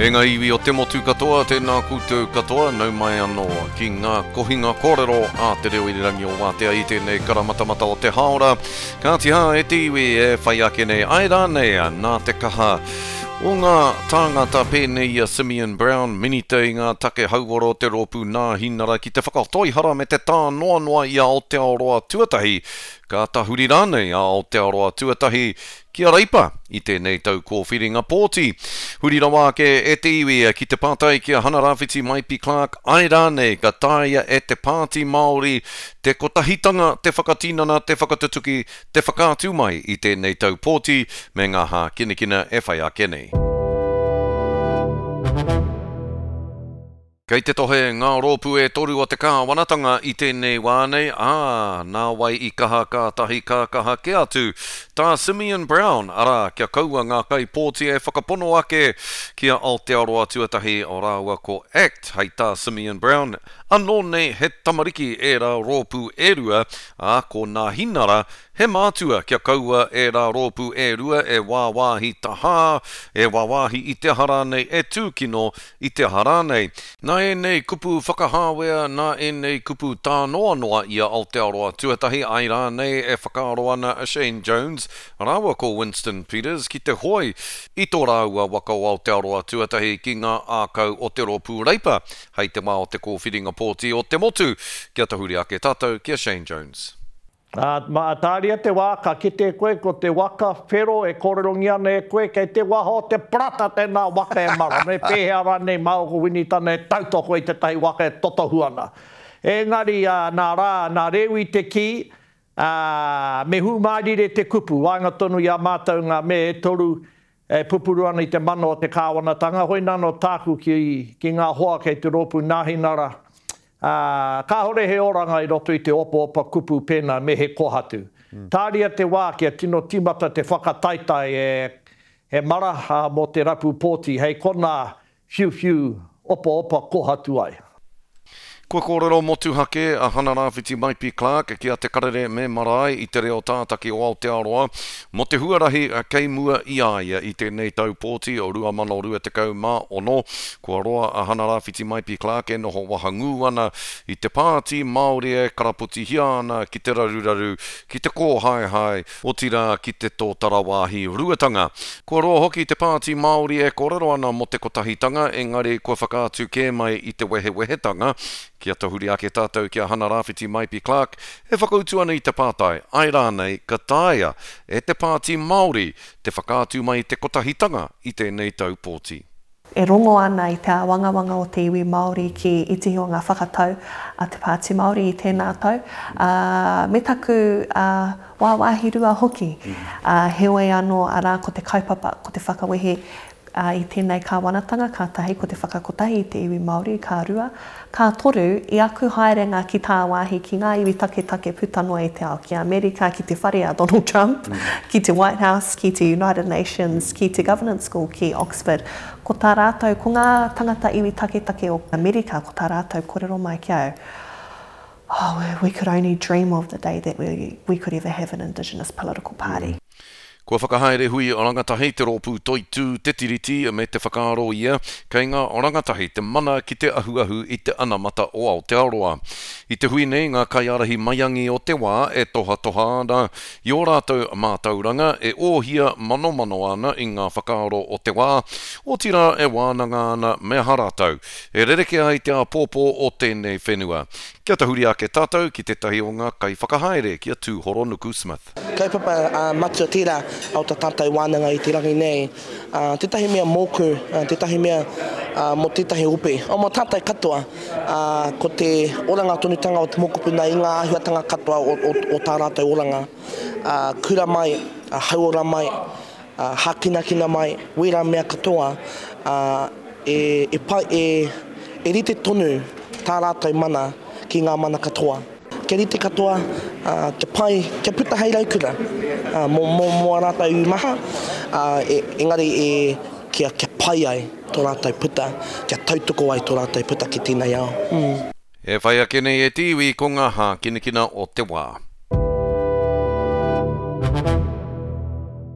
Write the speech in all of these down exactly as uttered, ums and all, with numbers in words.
E ngā iwi o te motu katoa, tēnā koutou katoa, nau mai anō ki ngā kohinga kōrero a te reo irirangi o Wātea i tēnei karamatamata o te haora. Ka tiha e te iwi e whai ake nei, ai rānei nā te kaha o ngā tāngata pēnei a Simeon Brown, minite i ngā take hauoro te rōpū nā hinara ki te whakatoihara me te tā noa noa i a Aotearoa tuatahi. Ka tahuri rānei a Aotearoa tuatahi kia reipa i tēnei tau kōwhiringa pōti. Huri rawa ke e te iwi ki te pātai kia Hana Rāwhiti Maipi Clark, ai rānei ka tāia e te pāti Māori, te kotahitanga, te whakatinana, te whakatutuki, te whakātu mai i tēnei tau pōti, me ngā hā kinekina e whai ake nei. Kei te tohe ngā rōpū e toru o te kāwanatanga i tēnei wānei, ā, nā wai i kaha kā tahi kā kaha ke atu. Tā Simeon Brown, ara, kia kaua ngā kai pōti e whakapono ake kia Aotearoa tuatahi o rāua ko ACT, hei tā Simeon Brown. Anō nei he tamariki e rā rōpū e rua, a ko nā hinara, he mātua kia kaua e rā rōpū e rua e wāwāhi taha, e wāwāhi i te haranei e tūkino i te haranei. Nā e nei kupu whakahāwea, nā e nei kupu tā noa noa i a Aotearoa tuatahi, ai rā nei e whakaroana a Shane Jones, rāua ko Winston Peters ki te hoi i tō rāua waka o Aotearoa tuatahi ki ngā ākau o te rōpū reipa, hei te mā o te kōwhiringa pōti o te motu, kia tahuri ake tātou, kia Shane Jones. Uh, ma atāria te waka ki te koe, ko te waka whero e kōrerongi ana e koe, kei te waho te prata tēnā waka e mara. Me pēhea ranei mao ko wini tane tautoko i te tahi waka e totohuana. Engari uh, nā rā, nā reu i te ki, uh, me hūmārire te kupu, wāinga tonu i a mātou ngā me e toru e pupuru ana i te mana o te kāwanatanga. Hoi nano tāku ki, ki ngā hoa kei te rōpū nāhinara. Uh, ka hore he oranga i roto i te opo opa kupu pēnā me he kohatu. Mm. Tāria te wā kia tino timata te whakataitai e, he maraha mo te rapu pōti, hei kona whiu whiu opa opa kohatu ai. Kua kōrero motu hake a Hana Rāwhiti Maipi Clark kia te karere me marae i te reo tātaki o Aotearoa. Mo te huarahi kei mua i aia i tēnei tau pōti o rua mana o rua te kau mā ono. Kua roa a Hana Rāwhiti Maipi Clark e noho wahangu ana i te pāti Māori e karaputi hiana ki te raruraru, ki te kōhaihai, o tira ki te tō tarawāhi ruatanga. Kua roa hoki te pāti Māori e kōrero ana mo te kotahitanga, engari kua whakātu kē mai i te wehe wehetanga. Kia tahuri ake tātou kia Hana Rāwhiti Maipi Clark, e whakautu ana i te pātai, ai rānei ka tāia e te pāti Māori, te whakātu mai te kotahitanga i tēnei tau pōti. E rongo ana i te wangawanga o te iwi Māori ki iti o ngā whakatau a te pāti Māori i tēnā tau. Uh, me taku uh, wāwāhi rua hoki, uh, heoi anō arā ko te kaupapa, ko te whakawehe, Uh, i tēnei kāwanatanga, ka tahi ko te whakakotahi i te iwi Māori, ka rua, ka toru i aku haerenga ki tā wāhi ki ngā iwi take take putanoa i te ao, ki Amerika, ki te whare a Donald Trump, mm. ki te White House, ki te United Nations, ki te Governance School, ki Oxford. Ko tā rātou, ko ngā tangata iwi take take o Amerika, ko tā rātou kōrero mai ki au. Oh, we could only dream of the day that we, we could ever have an Indigenous political party. Mm. Kua whakahaere hui o rangatahi te rōpū toitu te tiriti me te whakaaro ia, kei ngā o rangatahi te mana ki te ahuahu i te anamata o Aotearoa. I te hui nei ngā kaiarahi maiangi o te wā e toha toha ana, i o rātou mātauranga e ōhia mano mano ana i ngā whakaaro o te wā, o tira e wānanga ana me haratau, e rereke ai te apōpō o tēnei whenua. Kia tahuri ake tātou ki te tahi o ngā kai whakahaere kia Tūhoro Nuku Smith. Kaupapa uh, matua tira au ta tātai wānanga i te rangi nei. Uh, tetahi mea mōku, uh, tetahi mea uh, mo tetahi upe. O mo tātai katoa, uh, ko te oranga tonutanga o te mokopuna i ngā ahuatanga katoa o, o, o tā rātai oranga. Uh, kura mai, uh, hauora mai, uh, hakinakina mai, wera mea katoa, uh, e, e, pai, e, e rite tonu tā rātai mana ki ngā mana katoa. Kia rite katoa, uh, te pai, kia puta hei raukura, uh, mo, mo, mo rātai umaha, uh, e, engari e kia, kia pai ai tō rātai puta, kia tautoko ai tō rātai puta ki tēnei ao. Mm. E whai ake nei e tiwi ko ngā hā kinekina o te wā.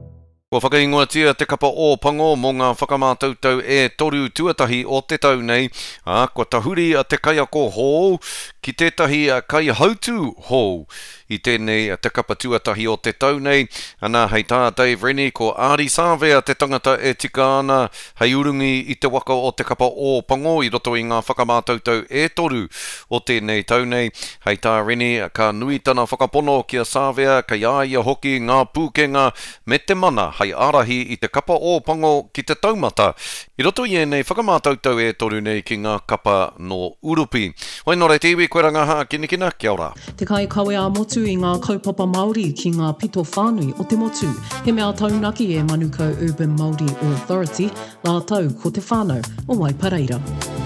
Kua whakaingoatia te kapa o pango mō ngā whakamātautau e toru tuatahi o te tau nei. A, kua tahuri a te kai ako hou, ki tētahi a kai hautu hou. I tēnei te kapa tuatahi o te tau nei. Ana hei tā Dave Rennie ko Ari Sāvea te tangata e tika ana hei urungi i te waka o te kapa o pango i roto i ngā whakamātautau e toru o tēnei tau nei. Hei tā Rennie ka nui tana whakapono kia Sāvea ka iaia hoki ngā pūkenga me te mana hei arahi i te kapa o pango ki te taumata. I roto i enei whakamātautau e toru nei ki ngā kapa no Urupi. Hoi nō rei tiwi koe rangaha kinikina, kia ora. Te kai kawe a motu i ngā kaupapa Māori ki ngā pito whānui o te motu. He mea taunaki e Manukau Urban Māori Authority, ngā tau ko te whānau o Waipareira.